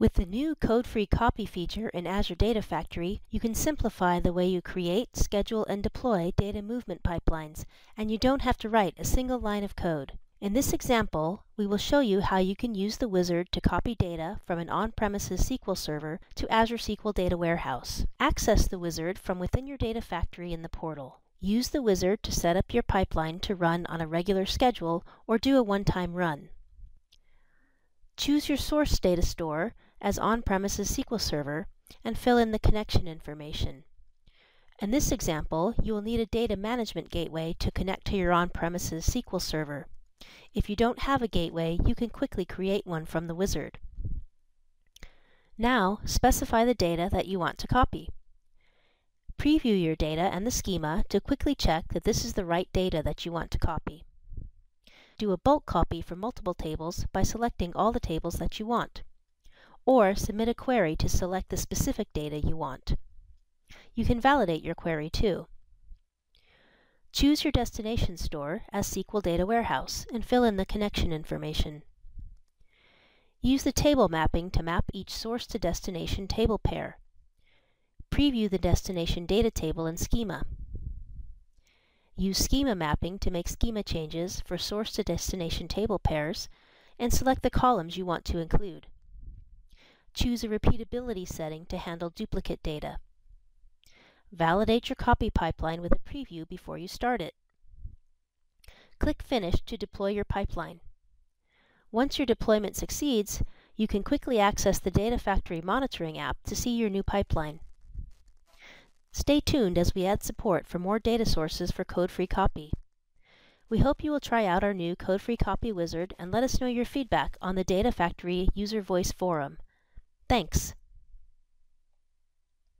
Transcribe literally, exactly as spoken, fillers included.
With the new code-free copy feature in Azure Data Factory, you can simplify the way you create, schedule, and deploy data movement pipelines, and you don't have to write a single line of code. In this example, we will show you how you can use the wizard to copy data from an on-premises S Q L Server to Azure S Q L Data Warehouse. Access the wizard from within your Data Factory in the portal. Use the wizard to set up your pipeline to run on a regular schedule or do a one-time run. Choose your source data store as on-premises S Q L Server and fill in the connection information. In this example, you will need a data management gateway to connect to your on-premises S Q L Server. If you don't have a gateway, you can quickly create one from the wizard. Now, specify the data that you want to copy. Preview your data and the schema to quickly check that this is the right data that you want to copy. Do a bulk copy for multiple tables by selecting all the tables that you want, or submit a query to select the specific data you want. You can validate your query too. Choose your destination store as S Q L Data Warehouse and fill in the connection information. Use the table mapping to map each source to destination table pair. Preview the destination data table in schema. Use schema mapping to make schema changes for source to destination table pairs and select the columns you want to include. Choose a repeatability setting to handle duplicate data. Validate your copy pipeline with a preview before you start it. Click Finish to deploy your pipeline. Once your deployment succeeds, you can quickly access the Data Factory monitoring app to see your new pipeline. Stay tuned as we add support for more data sources for code-free copy. We hope you will try out our new code-free copy wizard and let us know your feedback on the Data Factory User Voice Forum. Thanks!